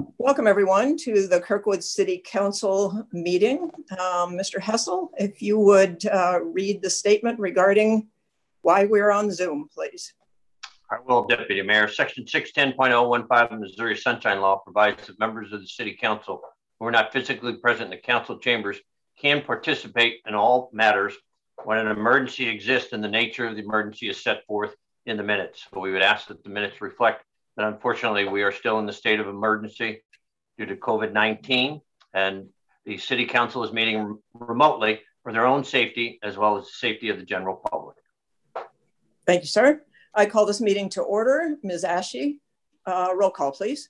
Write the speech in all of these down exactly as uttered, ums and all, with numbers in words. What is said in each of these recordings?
Welcome everyone to the Kirkwood City Council meeting. Um, Mister Hessel, if you would uh, read the statement regarding why we're on Zoom, please. I will, Deputy Mayor. Section six ten point oh one five of the Missouri Sunshine Law provides that members of the City Council who are not physically present in the council chambers can participate in all matters when an emergency exists and the nature of the emergency is set forth in the minutes. So we would ask that the minutes reflect that unfortunately we are still in the state of emergency due to COVID nineteen, and the City Council is meeting remotely for their own safety as well as the safety of the general public. Thank you, sir. I call this meeting to order. Miz Ashe, uh, roll call, please.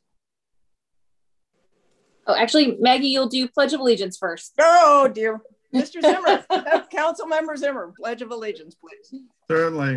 Oh, actually, Maggie, you'll do Pledge of Allegiance first. Oh, dear. Mister Zimmer, Council Member Zimmer, Pledge of Allegiance, please. Certainly.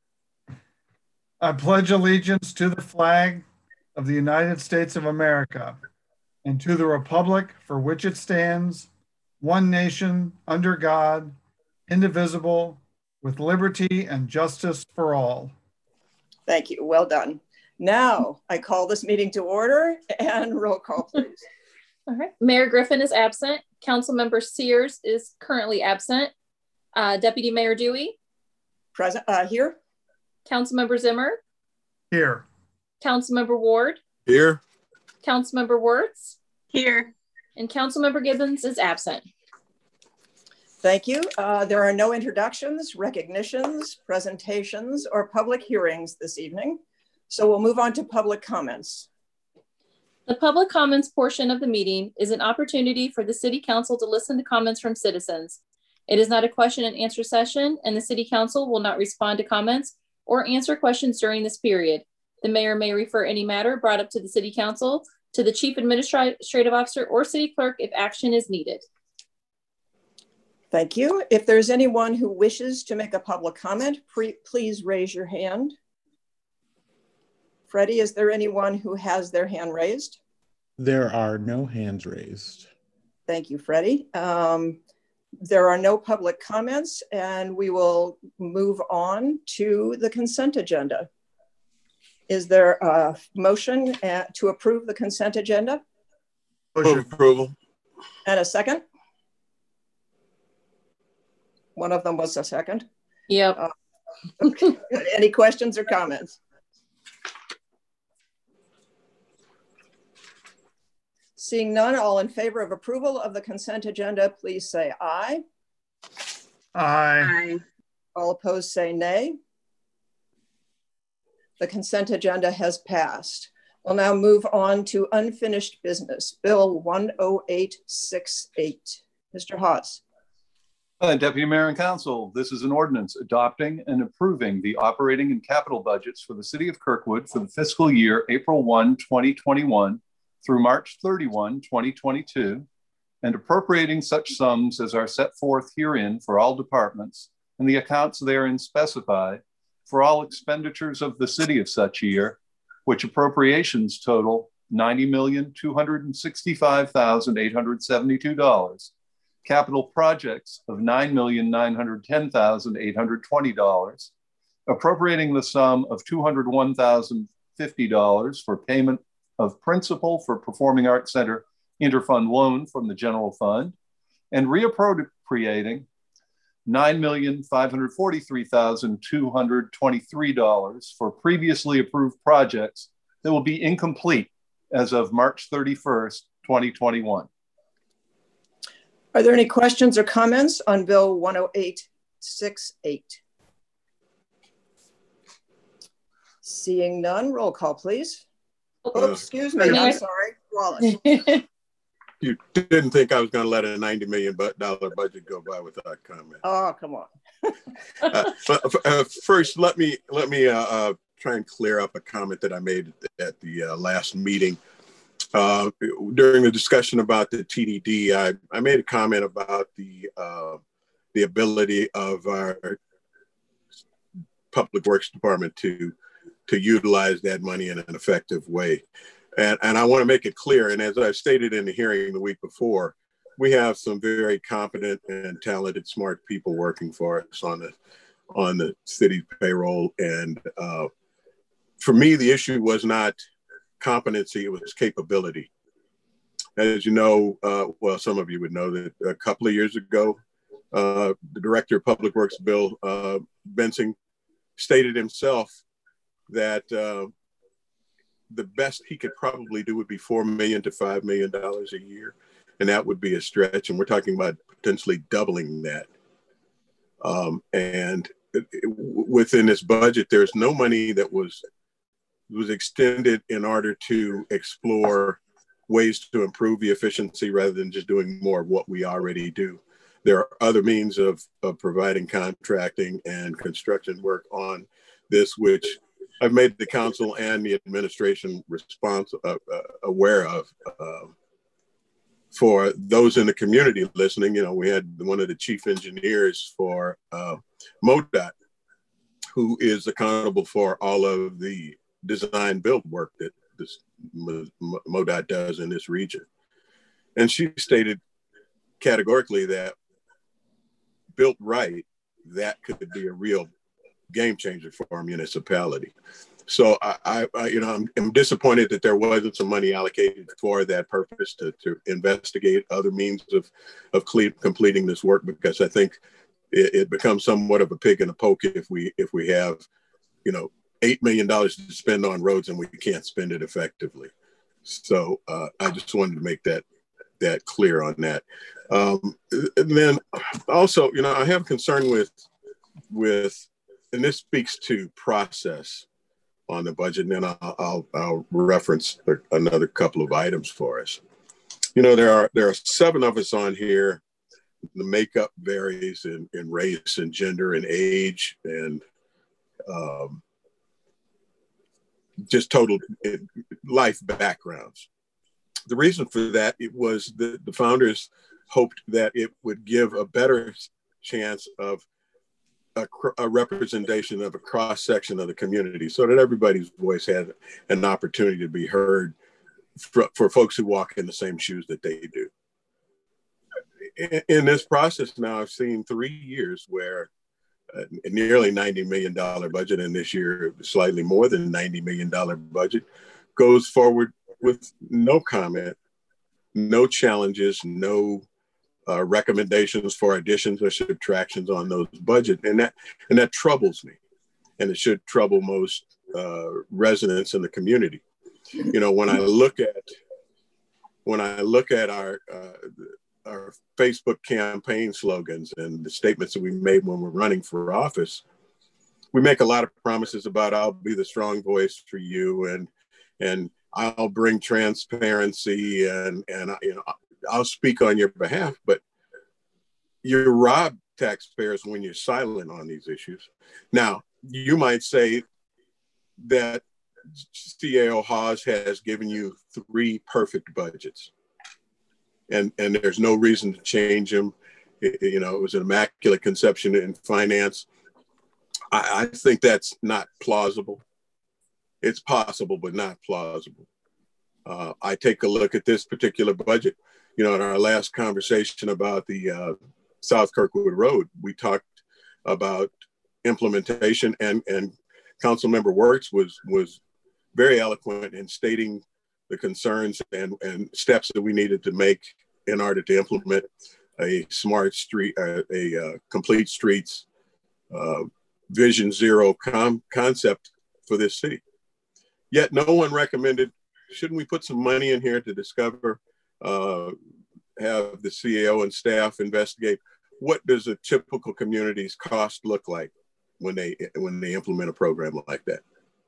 I pledge allegiance to the flag of the United States of America and to the republic for which it stands, one nation, under God, indivisible, with liberty and justice for all. Thank you. Well done. Now I call this meeting to order and roll call, please. All right. Mayor Griffin is absent. Councilmember Sears is currently absent. Uh, Deputy Mayor Dewey. Present, uh, here. Councilmember Zimmer. Here. Councilmember Ward. Here. Councilmember Wirtz. Here. And Councilmember Gibbons is absent. Thank you. Uh, there are no introductions, recognitions, presentations, or public hearings this evening. So we'll move on to public comments. The public comments portion of the meeting is an opportunity for the City Council to listen to comments from citizens. It is not a question and answer session, and the City Council will not respond to comments or answer questions during this period. The mayor may refer any matter brought up to the City Council to the Chief Administrative Officer or City Clerk if action is needed. Thank you. If there's anyone who wishes to make a public comment, please raise your hand. Freddie, is there anyone who has their hand raised? There are no hands raised. Thank you, Freddie. Um, there are no public comments, and we will move on to the consent agenda. Is there a motion uh, to approve the consent agenda? Motion approval. And a second? One of them was a second. Yep. Uh, okay. Any questions or comments? Seeing none, all in favor of approval of the consent agenda, please say aye. Aye. Aye. All opposed say nay. The consent agenda has passed. We'll now move on to unfinished business. Bill one oh eight six eight. Mister Haas. Uh, Deputy Mayor and Council, this is an ordinance adopting and approving the operating and capital budgets for the City of Kirkwood for the fiscal year April first, twenty twenty-one through March thirty-first, twenty twenty-two, and appropriating such sums as are set forth herein for all departments and the accounts therein specify for all expenditures of the city of such year, which appropriations total ninety million, two hundred sixty-five thousand, eight hundred seventy-two dollars, capital projects of nine million, nine hundred ten thousand, eight hundred twenty dollars, appropriating the sum of two hundred one thousand fifty dollars for payment of principal for Performing Arts Center interfund loan from the general fund, and reappropriating nine million, five hundred forty-three thousand, two hundred twenty-three dollars for previously approved projects that will be incomplete as of March thirty-first, twenty twenty-one. Are there any questions or comments on Bill one oh eight six eight? Seeing none, roll call, please. Oh, excuse me, I'm sorry, Wallace. You didn't think I was going to let a ninety million dollar budget go by without comment. Oh, come on. uh, uh, first, let me let me uh, uh, try and clear up a comment that I made at the uh, last meeting. Uh, during the discussion about the T D D, I, I made a comment about the uh, the ability of our Public Works Department to to utilize that money in an effective way. And, and I want to make it clear, and as I stated in the hearing the week before, we have some very competent and talented, smart people working for us on the, on the city payroll. And uh, for me, the issue was not competency, it was capability. As you know, uh, well, some of you would know that a couple of years ago, uh, the Director of Public Works, Bill uh, Bensing, stated himself that uh, the best he could probably do would be four million to five million dollars a year, and that would be a stretch. And we're talking about potentially doubling that. Um, and it, it, within this budget, there's no money that was was extended in order to explore ways to improve the efficiency rather than just doing more of what we already do. There are other means of, of providing contracting and construction work on this, which I've made the council and the administration response uh, uh, aware of. Uh, for those in the community listening, you know, we had one of the chief engineers for uh, MoDOT, who is accountable for all of the design build work that this MoDOT does in this region. And she stated categorically that built right, that could be a real game changer for our municipality. So I, I you know, I'm, I'm disappointed that there wasn't some money allocated for that purpose to, to investigate other means of, of cle- completing this work, because I think it, it becomes somewhat of a pig in a poke if we if we have, you know, eight million dollars to spend on roads and we can't spend it effectively. So uh, I just wanted to make that that clear on that. Um, and then also, you know, I have concern with with, and this speaks to process on the budget, and then I'll, I'll, I'll reference another couple of items for us. You know, there are there are seven of us on here. The makeup varies in, in race and gender and age and um, just total life backgrounds. The reason for that, it was the, the founders hoped that it would give a better chance of a, a representation of a cross section of the community, so that everybody's voice had an opportunity to be heard for, for folks who walk in the same shoes that they do. In, in this process now, I've seen three years where a nearly ninety million dollars budget, and this year slightly more than ninety million dollars budget, goes forward with no comment, no challenges, no uh, recommendations for additions or subtractions on those budget. And that, and that troubles me. And it should trouble most uh, residents in the community. You know, when I look at, when I look at our, uh, our Facebook campaign slogans and the statements that we made when we're running for office, we make a lot of promises about I'll be the strong voice for you, and and I'll bring transparency, and and you know I'll speak on your behalf. But you rob taxpayers when you're silent on these issues. Now, you might say that C A O Hawes has given you three perfect budgets, and and there's no reason to change them. It, you know, it was an immaculate conception in finance. I, I think that's not plausible. It's possible, but not plausible. Uh, I take a look at this particular budget. You know, in our last conversation about the uh, South Kirkwood Road, we talked about implementation, and and Councilmember Wertz was was very eloquent in stating the concerns and, and steps that we needed to make in order to implement a smart street, uh, a uh, complete streets uh, Vision Zero com- concept for this city. Yet no one recommended, shouldn't we put some money in here to discover, uh, have the C A O and staff investigate what does a typical community's cost look like when they when they implement a program like that.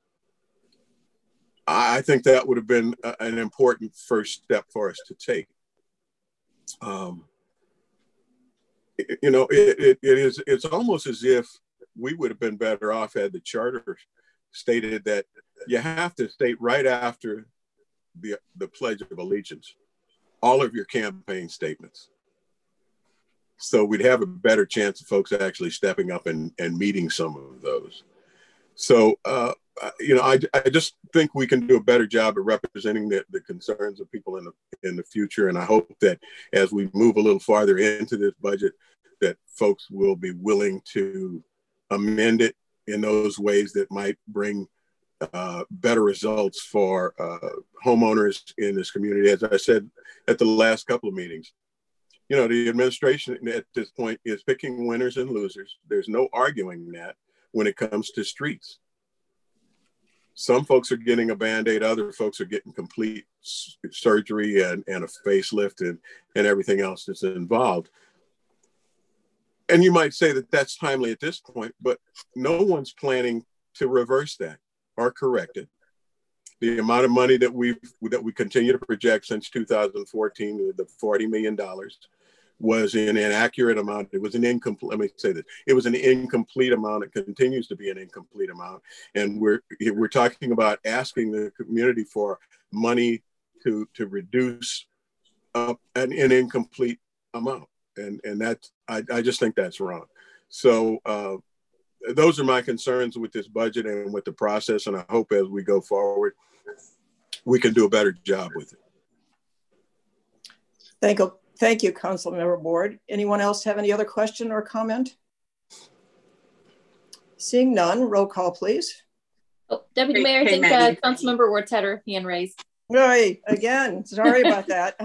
I think that would have been a, an important first step for us to take. Um, it, you know, it, it, it is it's almost as if we would have been better off had the charter stated that you have to state right after the, the Pledge of Allegiance all of your campaign statements. So we'd have a better chance of folks actually stepping up and, and meeting some of those. So, uh, you know, I, I just think we can do a better job at representing the, the concerns of people in the, in the future. And I hope that as we move a little farther into this budget, that folks will be willing to amend it in those ways that might bring uh, better results for uh, homeowners in this community. As I said at the last couple of meetings, you know, the administration at this point is picking winners and losers. There's no arguing that when it comes to streets. Some folks are getting a Band-Aid, other folks are getting complete surgery and, and a facelift and, and everything else that's involved. And you might say that that's timely at this point, but no one's planning to reverse that or correct it. The amount of money that we that we continue to project since two thousand fourteen, the forty million dollars, was an inaccurate amount. It was an incomplete, let me say this, it was an incomplete amount. It continues to be an incomplete amount. And we're we're talking about asking the community for money to, to reduce uh, an, an incomplete amount. And, and that's, I, I just think that's wrong. So uh, those are my concerns with this budget and with the process. And I hope as we go forward, we can do a better job with it. Thank you. Thank you, Councilmember Ward. Anyone else have any other question or comment? Seeing none, roll call, please. Oh, Deputy hey, Mayor, I hey, think uh, Councilmember Ward's had her hand raised. Right, again, sorry about that.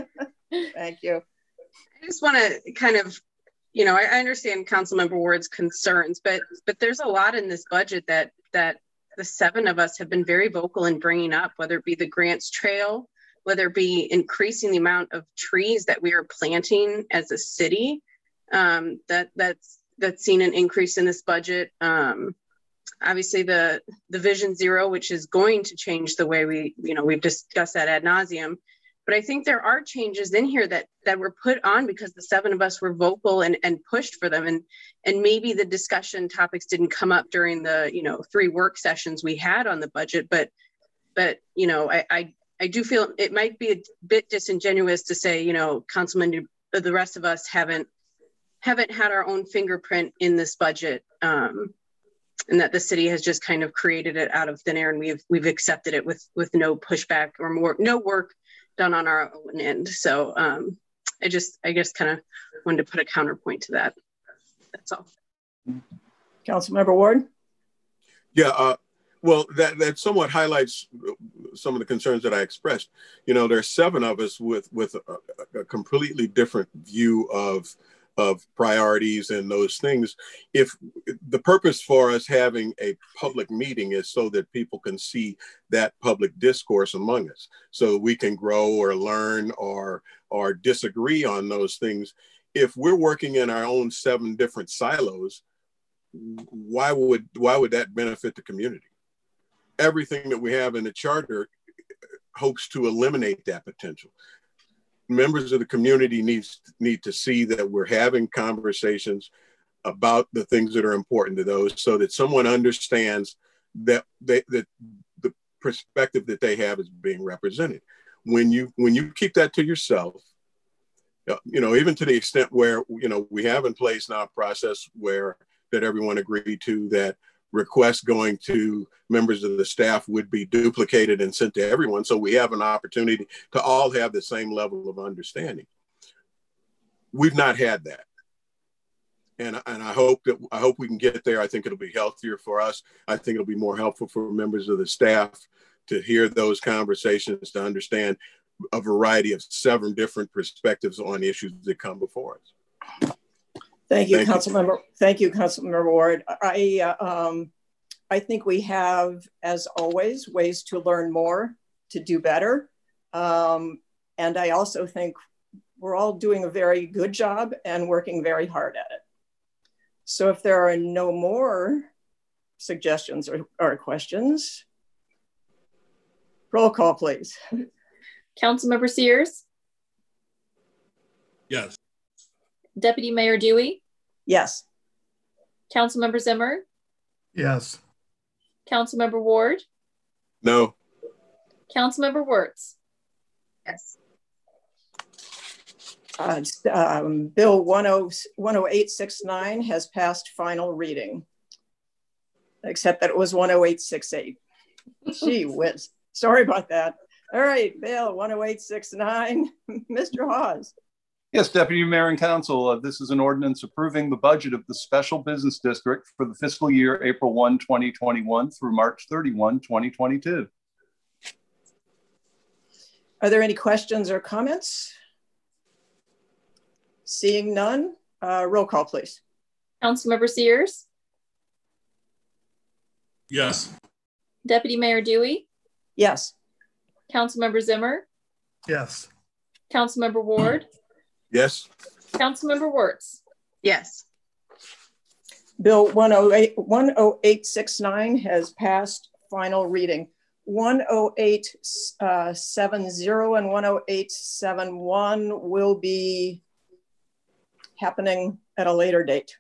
Thank you. I just want to kind of, you know, I, I understand Councilmember Ward's concerns, but but there's a lot in this budget that that the seven of us have been very vocal in bringing up, whether it be the grants trail, whether it be increasing the amount of trees that we are planting as a city, um, that that's that's seen an increase in this budget. Um, obviously, the the Vision Zero, which is going to change the way we, you know, we've discussed that ad nauseum. But I think there are changes in here that that were put on because the seven of us were vocal and, and pushed for them. And and maybe the discussion topics didn't come up during the, you know, three work sessions we had on the budget. But but, you know, I, I I do feel it might be a bit disingenuous to say, you know, Councilman, the rest of us haven't haven't had our own fingerprint in this budget, um, and that the city has just kind of created it out of thin air, and we've we've accepted it with with no pushback or more no work done on our own end. So um, I just I just kind of wanted to put a counterpoint to that. That's all. Councilmember Ward. Yeah. Uh Well, that, that somewhat highlights some of the concerns that I expressed. You know, there's seven of us with with a, a completely different view of of priorities and those things. If the purpose for us having a public meeting is so that people can see that public discourse among us, so we can grow or learn or or disagree on those things. If we're working in our own seven different silos, why would why would that benefit the community? Everything that we have in the charter hopes to eliminate that potential. Members of the community needs need to see that we're having conversations about the things that are important to those, so that someone understands that they, that the perspective that they have is being represented. When you when you keep that to yourself, you know, even to the extent where, you know, we have in place now a process where that everyone agreed to, that requests going to members of the staff would be duplicated and sent to everyone. So we have an opportunity to all have the same level of understanding. We've not had that. And, and I hope that I hope we can get there. I think it'll be healthier for us. I think it'll be more helpful for members of the staff to hear those conversations, to understand a variety of seven different perspectives on issues that come before us. Thank you, Thank Councilmember. You. Thank you, Councilmember Ward. I uh, um, I think we have, as always, ways to learn more, to do better, um, and I also think we're all doing a very good job and working very hard at it. So, if there are no more suggestions or, or questions, roll call, please. Councilmember Sears. Yes. Deputy Mayor Dewey? Yes. Councilmember Zimmer? Yes. Councilmember Ward? No. Councilmember Wirtz? Yes. Uh, um, Bill one oh eight sixty-nine has passed final reading, except that it was one oh eight sixty-eight. Gee whiz. Sorry about that. All right, Bill one oh eight sixty-nine, Mister Hawes. Yes, Deputy Mayor and Council, uh, this is an ordinance approving the budget of the Special Business District for the fiscal year April first, twenty twenty-one through March thirty-first, twenty twenty-two. Are there any questions or comments? Seeing none, uh, roll call, please. Councilmember Sears? Yes. Deputy Mayor Dewey? Yes. Councilmember Zimmer? Yes. Councilmember Ward? Yes. Councilmember Wirtz? Yes. Bill one oh eight, one oh eight sixty-nine has passed final reading. one oh eight seventy and one oh eight seventy-one will be happening at a later date.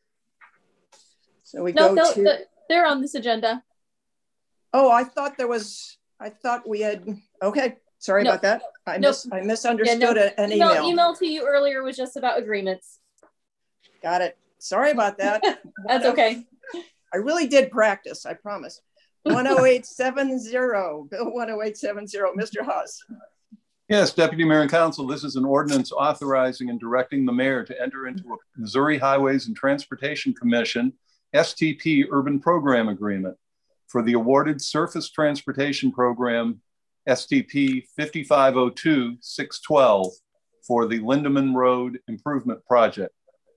So we No, go to... they're on this agenda. Oh, I thought there was, I thought we had, okay. Sorry No. about that. I, No. mis I misunderstood Yeah, no. an email. email. Email to you earlier was just about agreements. Got it. Sorry about that. That's okay. I really did practice, I promise. one oh eight seventy, Bill one oh eight seventy, Mister Haas. Yes, Deputy Mayor and Council, this is an ordinance authorizing and directing the mayor to enter into a Missouri Highways and Transportation Commission S T P Urban Program Agreement for the awarded Surface Transportation Program S T P fifty-five oh two six twelve for the Lindeman Road Improvement Project.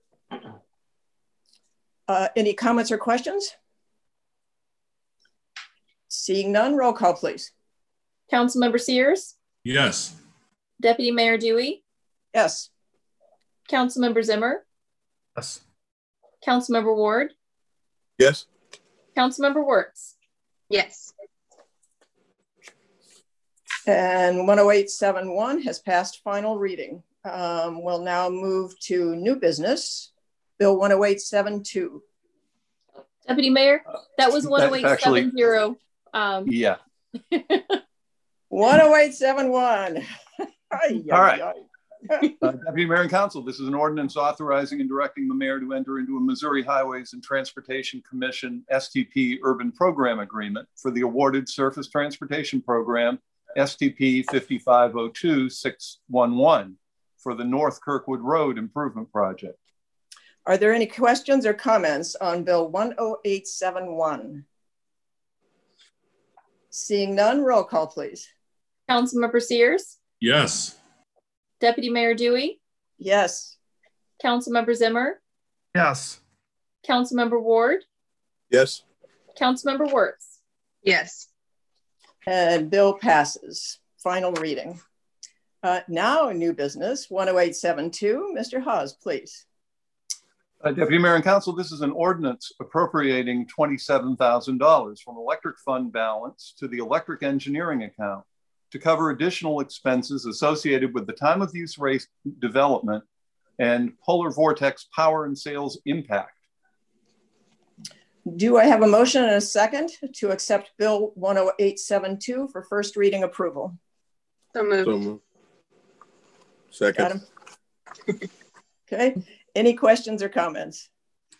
Uh, any comments or questions? Seeing none, roll call, please. Councilmember Sears? Yes. Deputy Mayor Dewey? Yes. Councilmember Zimmer? Yes. Councilmember Ward? Yes. Councilmember Wirtz? Yes. And one oh eight seventy-one has passed final reading. Um, we'll now move to new business. Bill one oh eight seventy-two. Deputy Mayor, that was one oh eight seventy. Um, yeah. one oh eight seventy-one. All right. Uh, Deputy Mayor and Council, this is an ordinance authorizing and directing the mayor to enter into a Missouri Highways and Transportation Commission S T P Urban Program Agreement for the awarded Surface Transportation Program S T P fifty-five oh two six eleven for the North Kirkwood Road Improvement Project. Are there any questions or comments on Bill one oh eight seventy-one? Seeing none, roll call, please. Councilmember Sears? Yes. Deputy Mayor Dewey? Yes. Councilmember Zimmer? Yes. Councilmember Ward? Yes. Councilmember Wirtz? Yes. And bill passes. Final reading. Uh, now, new business, one oh eight seventy-two. Mister Haas, please. Uh, Deputy Mayor and Council, this is an ordinance appropriating twenty-seven thousand dollars from electric fund balance to the electric engineering account to cover additional expenses associated with the time of use rate development and polar vortex power and sales impact. Do I have a motion and a second to accept Bill one oh eight seventy-two for first reading approval? So moved. So moved. Second. Okay. Any questions or comments?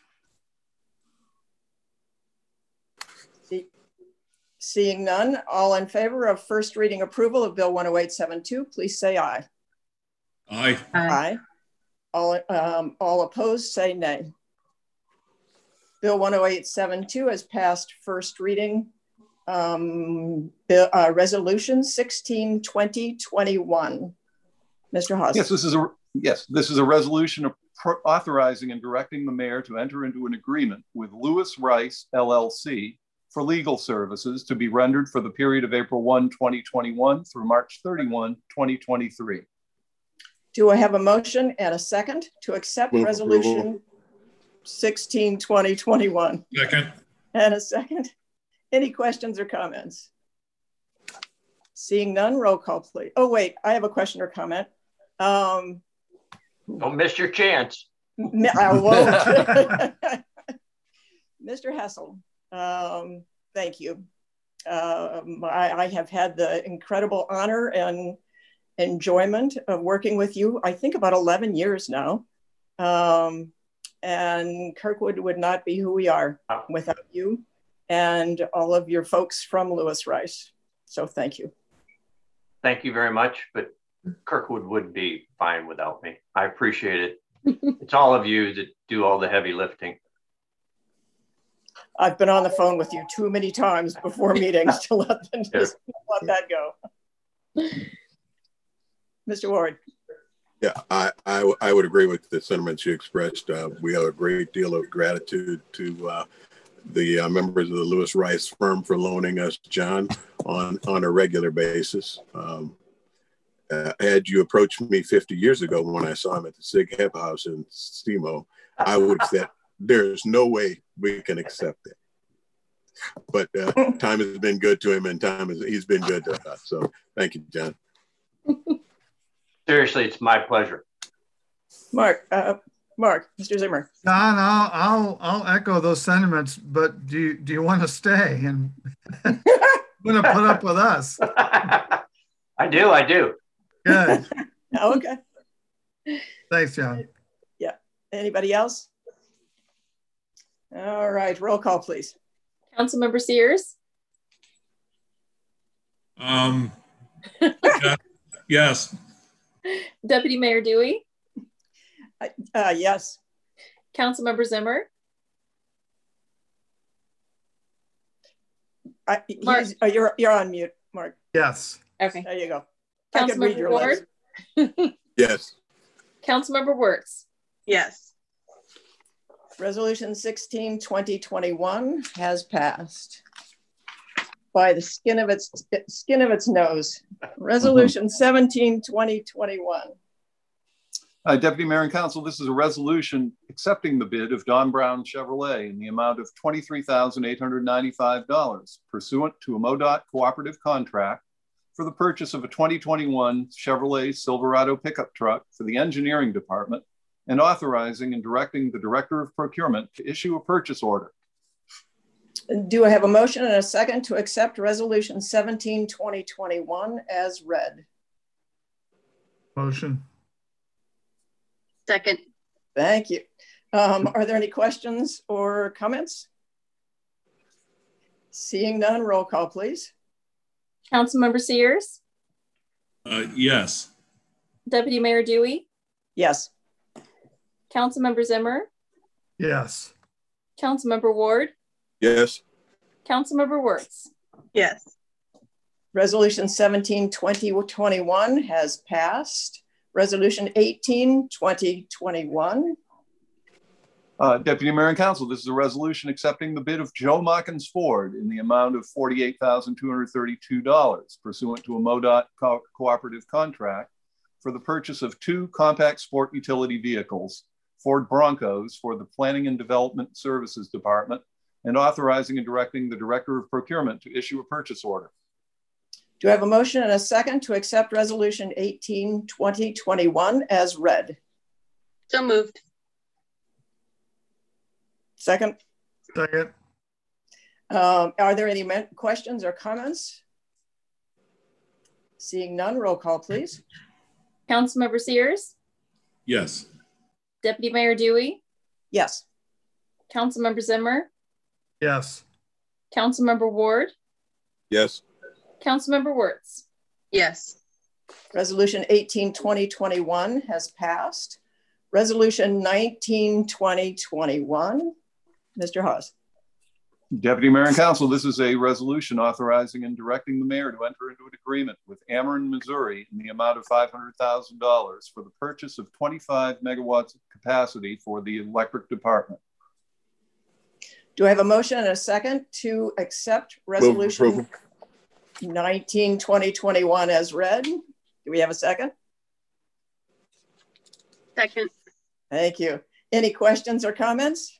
See, seeing none, all in favor of first reading approval of Bill one oh eight seventy-two, please say aye. Aye. Aye. Aye. All, um, all opposed, say nay. Bill one oh eight seventy-two has passed first reading. Um, bill, uh, resolution sixteen twenty twenty-one. Mister Haas. Yes, this is a yes, this is a resolution of authorizing and directing the mayor to enter into an agreement with Lewis Rice L L C for legal services to be rendered for the period of April first, twenty twenty-one through March thirty-first, twenty twenty-three. Do I have a motion and a second to accept Move resolution approval. sixteen twenty twenty-one? Second. And a second. Any questions or comments? Seeing none, roll call, please. Oh, wait, I have a question or comment. Um, Don't miss your chance. I won't. Mister Hessel, um, thank you. Um, I, I have had the incredible honor and enjoyment of working with you, I think about eleven years now. Um, and Kirkwood would not be who we are without you and all of your folks from Lewis Rice. So thank you. Thank you very much. But Kirkwood would be fine without me. I appreciate it. It's all of you that do all the heavy lifting. I've been on the phone with you too many times before meetings to let, them just let that go. Mister Ward. Yeah, I, I, I would agree with the sentiments you expressed. Uh, we have a great deal of gratitude to uh, the uh, members of the Lewis Rice firm for loaning us John on, on a regular basis. Um, uh, had you approached me fifty years ago when I saw him at the Sig Hep House in SEMO, I would have said, there's no way we can accept it. But uh, time has been good to him, and time is, he's been good to us. So thank you, John. Seriously, it's my pleasure. Mark, uh, Mark, Mister Zimmer. Don, I'll, I'll, I'll echo those sentiments, but do you, do you want to stay and want to put up with us? I do, I do. Good. Okay. Thanks, John. Yeah. Anybody else? All right, roll call, please. Councilmember Sears? Um, yeah, yes. Deputy Mayor Dewey? Uh, uh, yes. Councilmember Zimmer? I, he's, oh, you're, you're on mute, Mark. Yes. Okay. There you go. I could read Councilmember your Ward? lips. Yes. Councilmember Wertz? Yes. Resolution sixteen twenty twenty-one has passed by the skin of its skin of its nose. Resolution seventeen twenty twenty-one. Uh, Deputy Mayor and Council, this is a resolution accepting the bid of Don Brown Chevrolet in the amount of twenty-three thousand eight hundred ninety-five dollars pursuant to a MoDOT cooperative contract for the purchase of a twenty twenty-one Chevrolet Silverado pickup truck for the engineering department, and authorizing and directing the Director of Procurement to issue a purchase order. Do I have a motion and a second to accept Resolution seventeen twenty twenty-one as read? Motion. Second. Thank you. Um, are there any questions or comments? Seeing none, roll call, please. Councilmember Sears? Uh, yes. Deputy Mayor Dewey? Yes. Councilmember Zimmer? Yes. Councilmember Ward? Yes. Councilmember Wertz? Yes. Resolution seventeen twenty twenty-one has passed. Resolution eighteen twenty twenty-one. Uh, Deputy Mayor and Council, this is a resolution accepting the bid of Joe Mockins Ford in the amount of forty-eight thousand two hundred thirty-two dollars pursuant to a MoDOT co cooperative contract for the purchase of two compact sport utility vehicles, Ford Broncos, for the Planning and Development Services Department, and authorizing and directing the Director of Procurement to issue a purchase order. Do I have a motion and a second to accept Resolution eighteen twenty twenty-one as read? So moved. Second. Second. Um, are there any questions or comments? Seeing none, roll call, please. Councilmember Sears? Yes. Deputy Mayor Dewey? Yes. Councilmember Zimmer? Yes. Councilmember Ward? Yes. Councilmember Wertz? Yes. Resolution eighteen twenty twenty-one has passed. Resolution nineteen twenty twenty-one. Mister Hawes. Deputy Mayor and Council, this is a resolution authorizing and directing the mayor to enter into an agreement with Ameren, Missouri in the amount of five hundred thousand dollars for the purchase of twenty-five megawatts of capacity for the electric department. Do I have a motion and a second to accept Resolution nineteen twenty twenty-one as read? Do we have a second? Second. Thank you. Any questions or comments?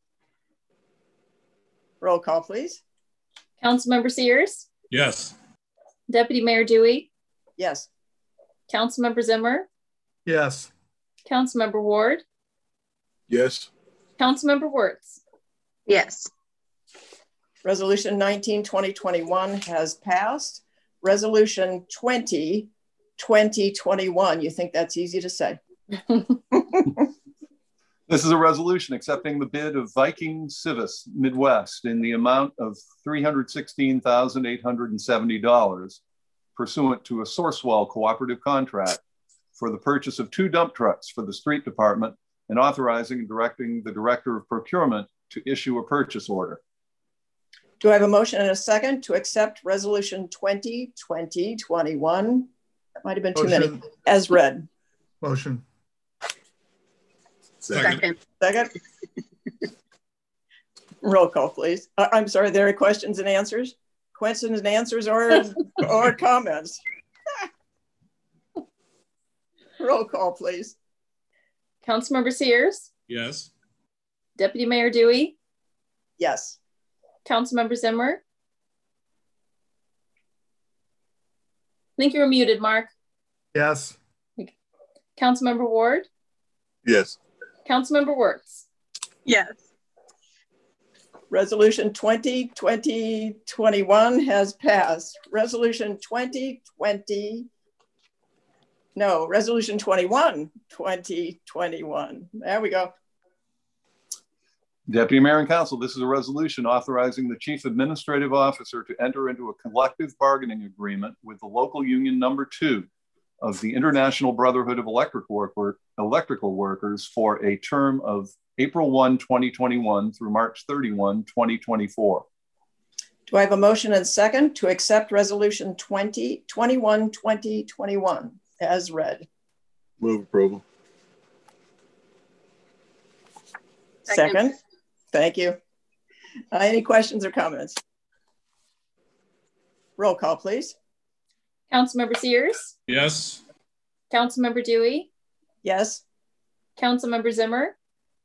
Roll call, please. Councilmember Sears? Yes. Deputy Mayor Dewey? Yes. Councilmember Zimmer? Yes. Councilmember Ward? Yes. Councilmember Wertz? Yes. Resolution nineteen twenty twenty-one has passed. Resolution twenty twenty twenty-one. You think that's easy to say? This is a resolution accepting the bid of Viking Civis Midwest in the amount of three hundred sixteen thousand eight hundred seventy dollars pursuant to a Sourcewell cooperative contract for the purchase of two dump trucks for the street department and authorizing and directing the Director of Procurement to issue a purchase order. Do I have a motion and a second to accept resolution twenty twenty twenty-one? That might have been too Motion. many. As read. Motion. Second. Second. Second. Roll call, please. Uh, I'm sorry, there are questions and answers? Questions and answers or, or comments? Roll call, please. Councilmember Sears, Yes. Deputy Mayor Dewey, Yes. Councilmember Zimmer. I think you're muted, Mark. Yes. Councilmember Ward, Yes. Councilmember Wertz. Yes. Resolution twenty twenty twenty-one has passed. Resolution twenty twenty, no, resolution twenty-one twenty twenty-one. There we go. Deputy Mayor and Council, this is a resolution authorizing the Chief Administrative Officer to enter into a collective bargaining agreement with the local union number two of the International Brotherhood of Electric Work, Electrical Workers for a term of April first, twenty twenty-one through March thirty-first, twenty twenty-four. Do I have a motion and second to accept resolution twenty twenty-one twenty twenty-one as read? Move approval. Second. Second. Thank you. Uh, any questions or comments? Roll call, please. Councilmember Sears, Yes. Councilmember Dewey, Yes. Councilmember Zimmer.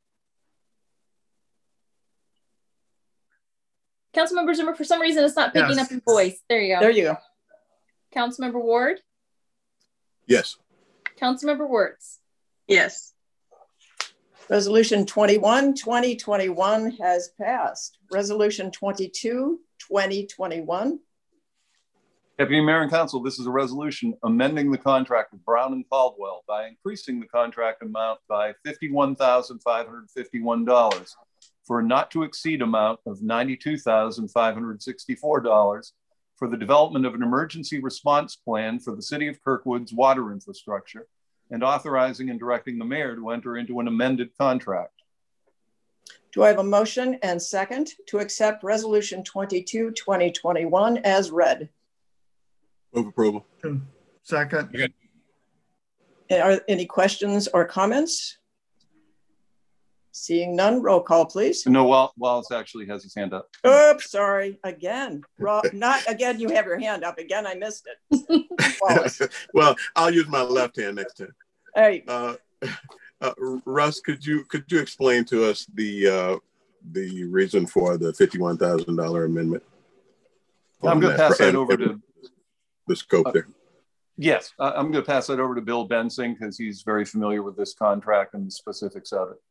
Councilmember Zimmer, for some reason, it's not picking Yes. up your voice. There you go. There you go. Councilmember Ward, Yes. Councilmember Wertz. Yes. Resolution twenty-one twenty twenty-one has passed. Resolution twenty-two twenty twenty-one. Deputy Mayor and Council, this is a resolution amending the contract with Brown and Caldwell by increasing the contract amount by fifty-one thousand five hundred fifty-one dollars for a not to exceed amount of ninety-two thousand five hundred sixty-four dollars for the development of an emergency response plan for the City of Kirkwood's water infrastructure, and authorizing and directing the mayor to enter into an amended contract. Do I have a motion and second to accept resolution twenty-two twenty twenty-one as read? Move approval. Second. Okay. Are any questions or comments? Seeing none, roll call, please. No, Wal- Wallace actually has his hand up. Oops, sorry, again. Ro- Not again, you have your hand up. Again, I missed it. Wallace. Well, I'll use my left hand next time. Hey, Uh, uh, Russ, could you could you explain to us the uh, the reason for the fifty-one thousand dollar amendment? I'm on going to pass that and- over and to, the scope there. yes, uh, I'm going to pass that over to Bill Bensing because he's very familiar with this contract and the specifics of it.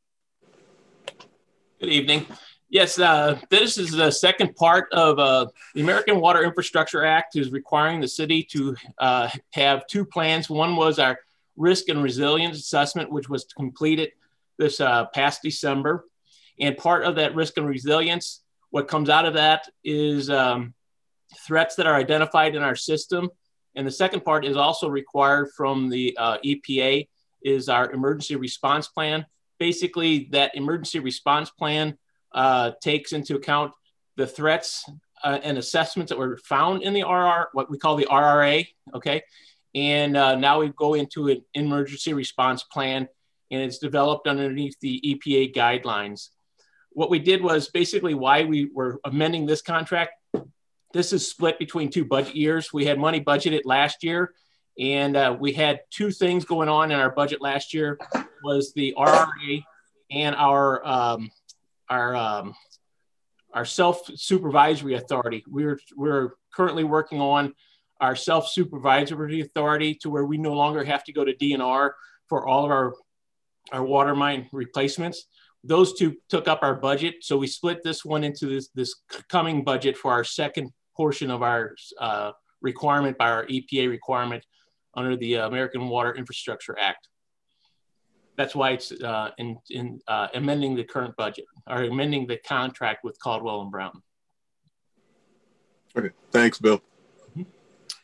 Good evening. Yes, uh, this is the second part of uh, the American Water Infrastructure Act is requiring the city to uh, have two plans. One was our risk and resilience assessment, which was completed this uh, past December. And part of that risk and resilience, what comes out of that is um, threats that are identified in our system. And the second part is also required from the uh, E P A is our emergency response plan. Basically, that emergency response plan uh, takes into account the threats uh, and assessments that were found in the R R, what we call the R R A, okay? And uh, now we go into an emergency response plan, and it's developed underneath the E P A guidelines. What we did was basically why we were amending this contract. This is split between two budget years. We had money budgeted last year, and uh, we had two things going on in our budget last year. Was the R R A and our um, our um, our self-supervisory authority. We're we're currently working on our self-supervisory authority to where we no longer have to go to D N R for all of our our water main replacements. Those two took up our budget, so we split this one into this this coming budget for our second portion of our uh, requirement by our E P A requirement under the American Water Infrastructure Act. That's why it's uh, in, in uh, amending the current budget or amending the contract with Caldwell and Brown. Okay, thanks, Bill. Mm-hmm.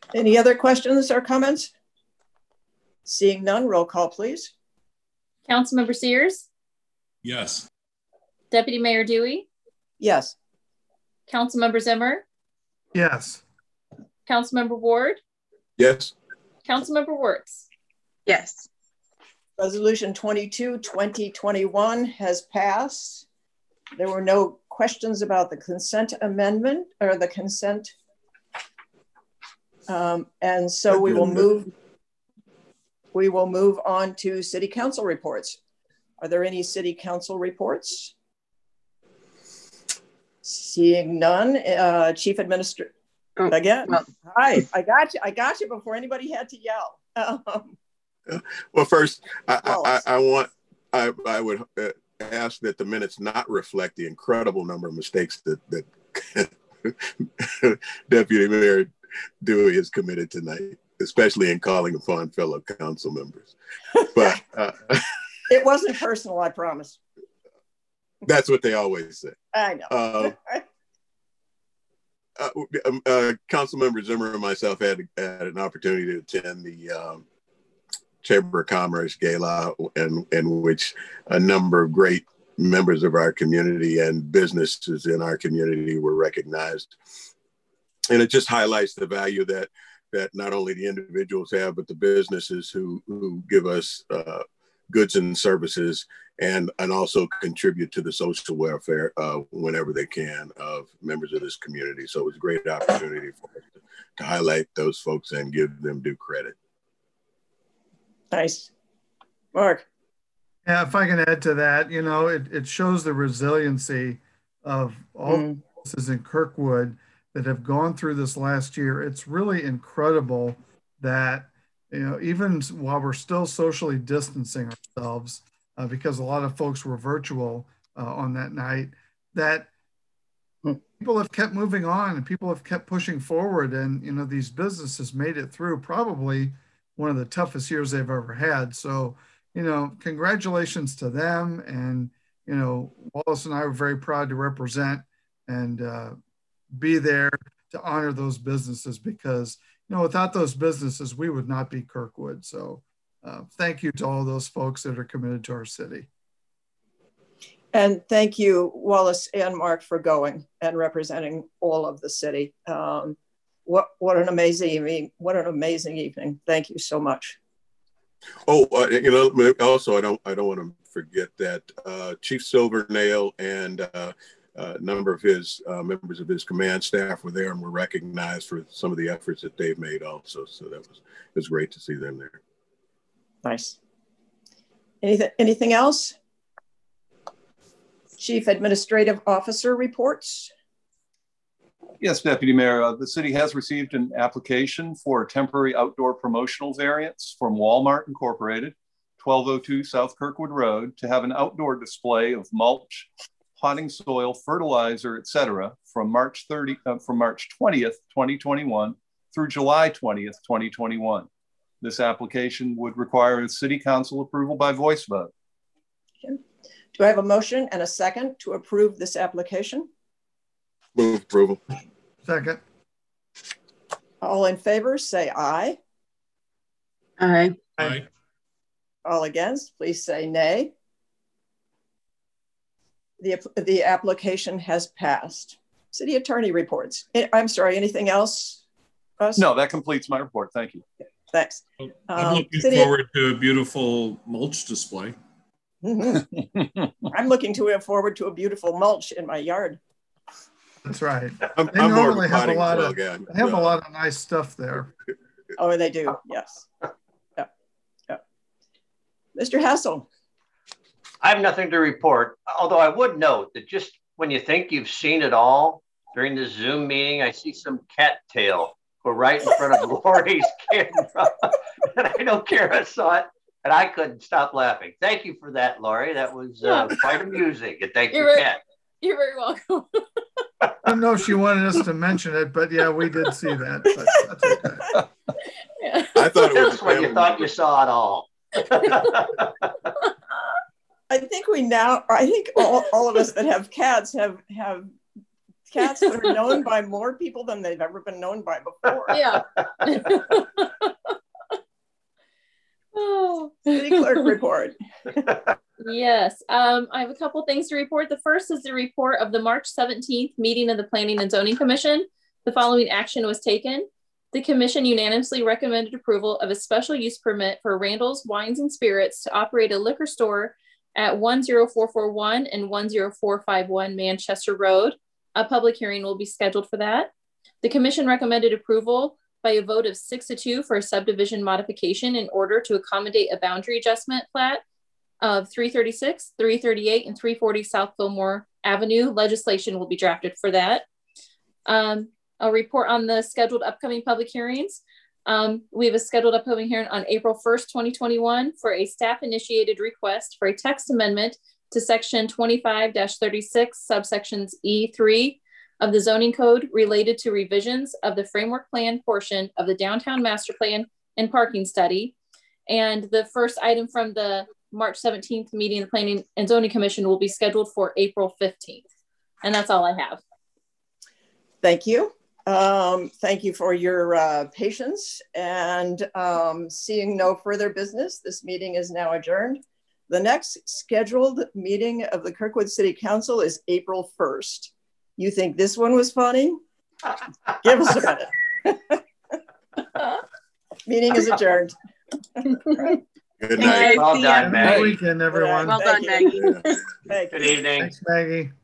Any other questions or comments? Seeing none, roll call, please. Councilmember Sears? Yes. Deputy Mayor Dewey? Yes. Councilmember Zimmer? Yes. Councilmember Ward? Yes. Councilmember Wertz? Yes. Resolution twenty-two, twenty twenty-one has passed. There were no questions about the consent amendment or the consent. Um, and so we will move, we will move on to city council reports. Are there any city council reports? Seeing none, uh, Chief Administrator, oh, again, well, hi, I got you, I got you before anybody had to yell. Um, well, first, I, I, I want, I, I would uh, ask that the minutes not reflect the incredible number of mistakes that, that Deputy Mayor Dewey has committed tonight, especially in calling upon fellow council members. But uh, it wasn't personal, I promise. That's what they always say. I know. Uh, uh, uh, Councilmember Zimmer and myself had, had an opportunity to attend the um, Chamber of Commerce Gala, in, in which a number of great members of our community and businesses in our community were recognized. And it just highlights the value that that not only the individuals have, but the businesses who, who give us uh, goods and services and, and also contribute to the social welfare uh, whenever they can of members of this community. So it was a great opportunity for us to, to highlight those folks and give them due credit. Nice. Mark. Yeah, if I can add to that, you know, it, it shows the resiliency of all mm. the businesses in Kirkwood that have gone through this last year. It's really incredible that, you know, even while we're still socially distancing ourselves, uh, because a lot of folks were virtual uh, on that night, that mm. people have kept moving on and people have kept pushing forward. And, you know, these businesses made it through probably one of the toughest years they've ever had. So, you know, congratulations to them. And, you know, Wallace and I are very proud to represent and uh, be there to honor those businesses because, you know, without those businesses, we would not be Kirkwood. So uh, thank you to all those folks that are committed to our city. And thank you, Wallace and Mark, for going and representing all of the city. Um, what what an amazing evening! What an amazing evening! Thank you so much. Oh, uh, you know, also I don't I don't want to forget that uh, Chief Silvernail and uh, a number of his uh, members of his command staff were there and were recognized for some of the efforts that they've made also. So that was it was great to see them there. Nice. Anything anything else? Chief Administrative Officer reports. Yes, Deputy Mayor, uh, the city has received an application for a temporary outdoor promotional variance from Walmart Incorporated, twelve oh two South Kirkwood Road, to have an outdoor display of mulch, potting soil, fertilizer, et cetera, from March thirtieth, uh, from March twentieth, twenty twenty-one, through July twentieth, twenty twenty-one. This application would require a city council approval by voice vote. Okay. Do I have a motion and a second to approve this application? Move approval. Second. All in favor, say aye. Aye. Aye. All against, please say nay. The, the application has passed. City Attorney reports. I'm sorry, anything else? Russ? No, that completes my report. Thank you. Thanks. I'm Um, looking City... forward to a beautiful mulch display. Mm-hmm. I'm looking to forward to a beautiful mulch in my yard. That's right. I'm, They I'm normally more have a lot of guy. they have a lot of nice stuff there. Oh, they do. Yes. Yeah. Yeah. Mister Hassel. I have nothing to report, although I would note that just when you think you've seen it all during this Zoom meeting, I see some cattail go right in front of Lori's camera. And I know Kara saw it, and I couldn't stop laughing. Thank you for that, Lori. That was uh, Yeah. quite amusing. And thank You're you, right. Kat. You're very welcome. I don't know if she wanted us to mention it, but yeah, we did see that. But that's okay. Yeah. I thought it was That's when you thought you saw it all. I think we now, I think all, all of us that have cats have, have cats that are known by more people than they've ever been known by before. Yeah. Oh. City clerk report. Yes, um, I have a couple things to report. The first is the report of the March seventeenth meeting of the Planning and Zoning Commission. The following action was taken. The commission unanimously recommended approval of a special use permit for Randall's Wines and Spirits to operate a liquor store at one zero four four one and one zero four five one Manchester Road. A public hearing will be scheduled for that. The commission recommended approval by a vote of six to two for a subdivision modification in order to accommodate a boundary adjustment plat of three thirty-six, three thirty-eight, and three forty South Fillmore Avenue. Legislation will be drafted for that. Um, I'll report on the scheduled upcoming public hearings. Um, we have a scheduled upcoming hearing on April first, twenty twenty-one for a staff-initiated request for a text amendment to section twenty-five dash thirty-six, subsections E three of the zoning code related to revisions of the framework plan portion of the downtown master plan and parking study. And the first item from the March seventeenth meeting of the Planning and Zoning Commission will be scheduled for April fifteenth. And that's all I have. Thank you. Um, thank you for your uh, patience, and um, seeing no further business, this meeting is now adjourned. The next scheduled meeting of the Kirkwood City Council is April first. You think this one was funny? Give us a minute. Meeting is adjourned. Good night. Well done, Maggie. Good weekend, everyone. Well done, Maggie. Thank you. Good evening. Thanks, Maggie.